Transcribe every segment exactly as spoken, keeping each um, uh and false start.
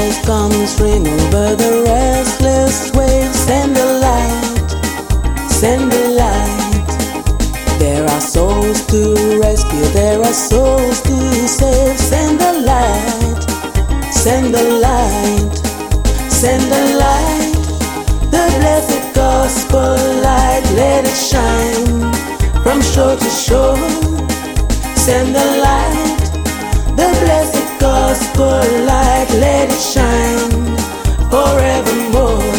voice comes ring over the restless waves. Send the light, send the light. There are souls to rescue, there are souls to save. Send the light, send the light, send the light. The blessed gospel light, let it shine from shore to shore. Send the light, the blessed gospel light, let it shine forevermore.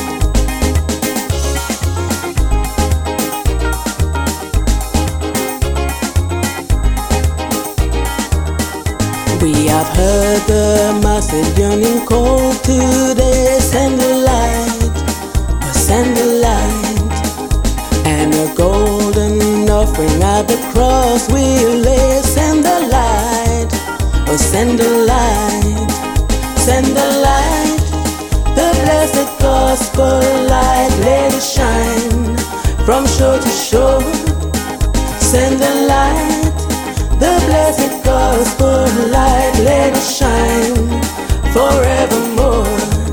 We have heard the Macedonian call today. Send the light, oh send the light, and a golden offering at the cross we lay. Send the light, oh send the light, send the light. The blessed gospel light, let it shine from shore to shore. Send the light, the blessed gospel light, let it shine forevermore.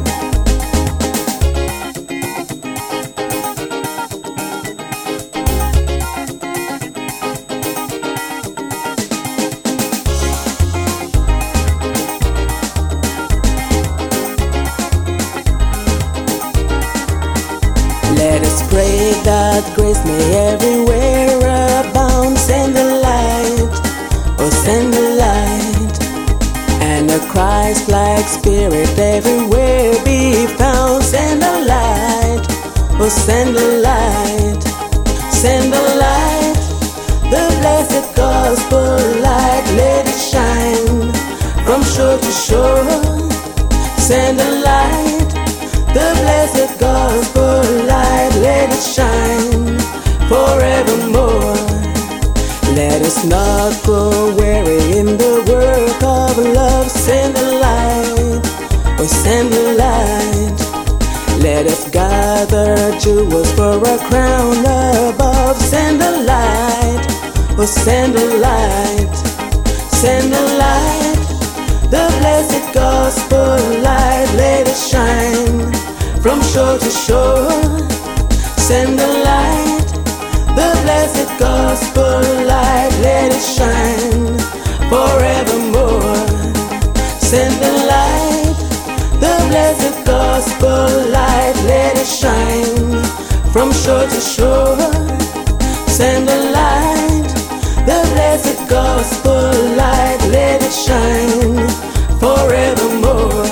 Let us pray that grace may everywhere abound. Send the light, oh send the light, and a Christ-like spirit everywhere be found. Send the light, oh send the light, send the light. The blessed gospel light, let it shine from shore to shore. Send the light, the blessed gospel light, let it shine forevermore. Let us not grow weary in the work of love. Send the light, oh send the light. Let us gather jewels for a crown above. Send the light, oh send the light, send the light. The blessed gospel light, let it shine from shore to shore. Send the light, the blessed gospel light, let it shine forevermore. Send the light, the blessed gospel light, let it shine from shore to shore. Send the light, the blessed gospel light, let it shine forevermore.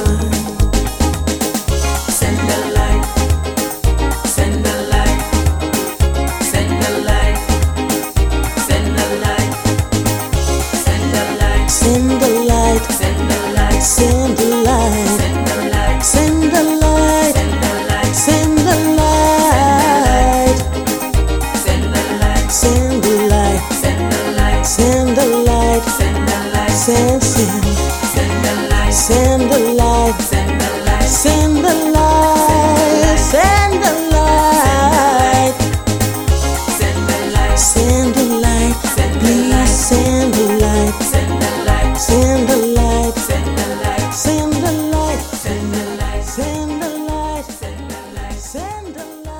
Send the light, send the light, send the light, send the light, send the light, send the light, send the light, send the light, send the light, send the light, send the light, send the light, send the light, send the light, send the light, send the light, send send send the light, send the light, send the light, send the light, send the light, send the light, send the light, please send the light, send the light, send the light, send the light, send the light, send the light, send the light, send the light, send the light.